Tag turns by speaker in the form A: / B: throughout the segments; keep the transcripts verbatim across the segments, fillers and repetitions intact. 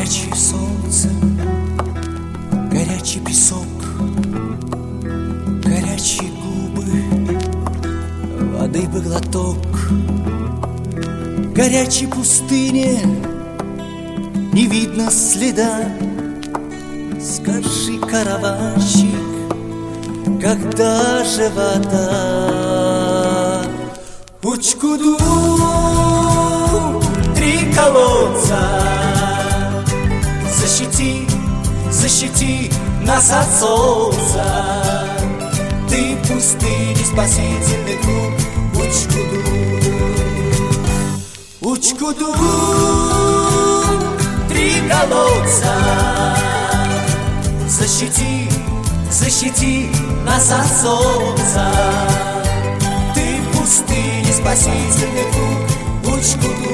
A: Горячее солнце, горячий песок, горячие губы, воды бы глоток. Горячей пустыне не видно следа. Скажи, караванщик, когда же вода? Учкуду, три колодца, защити, защити нас от солнца. Ты пустыни, спасительный круг. Учкуду, Учкуду, три колодца, защити, защити нас от солнца. Ты пустыни, спасительный круг. Учкуду.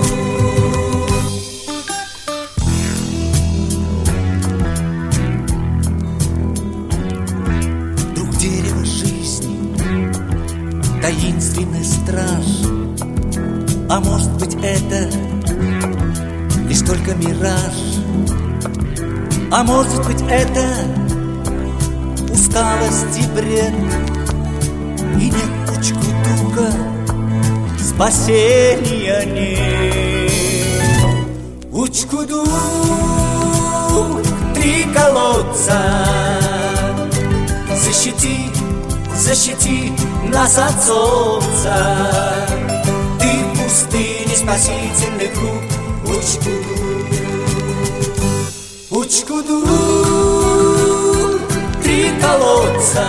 A: Дерево жизни, таинственный страж. А может быть, это лишь только мираж. А может быть, это усталость и бред. И нет Учкудука, спасения нет. Учкуду, три колодца, защити, защити нас от солнца. Ты в пустыне, спасительный круг. Учкуду, Учкуду, три колодца,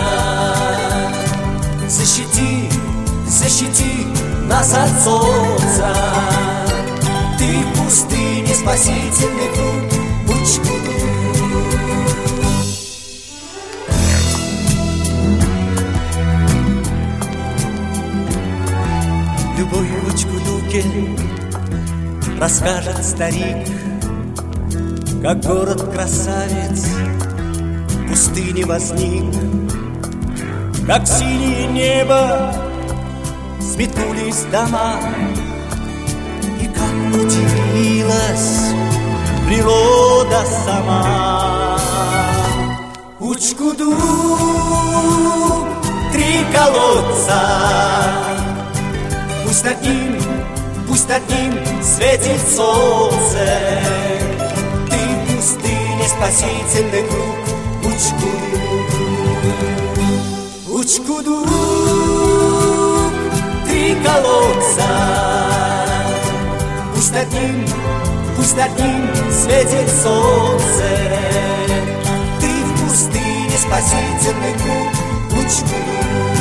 A: защити, защити нас от солнца. Ты в пустыне, спасительный круг. Учкуду. Любовь в Учкудуке расскажет старик, как город-красавец в пустыне возник, как синее небо сметнулись дома, и как удивилась природа сама. Учкуду, три колодца, пусть над ним, пусть над ним светит солнце. Ты в пустыне, спасительный круг. Учкуду, Учкуду, три колодца, пусть над ним, пусть над ним светит солнце. Ты в пустыне, спасительный круг. Учкуду,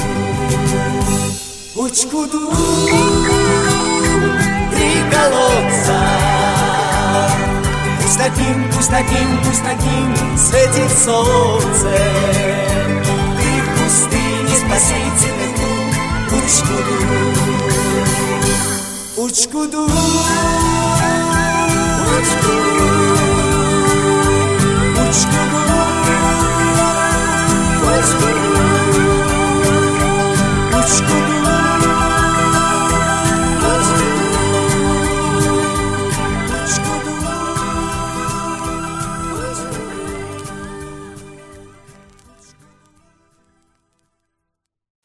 A: Учкуду, три колодца, пусть над ним, пусть над ним, пусть над ним светит солнце. Ты в пустыне, спасительный круг. Учкуду, Учкуду.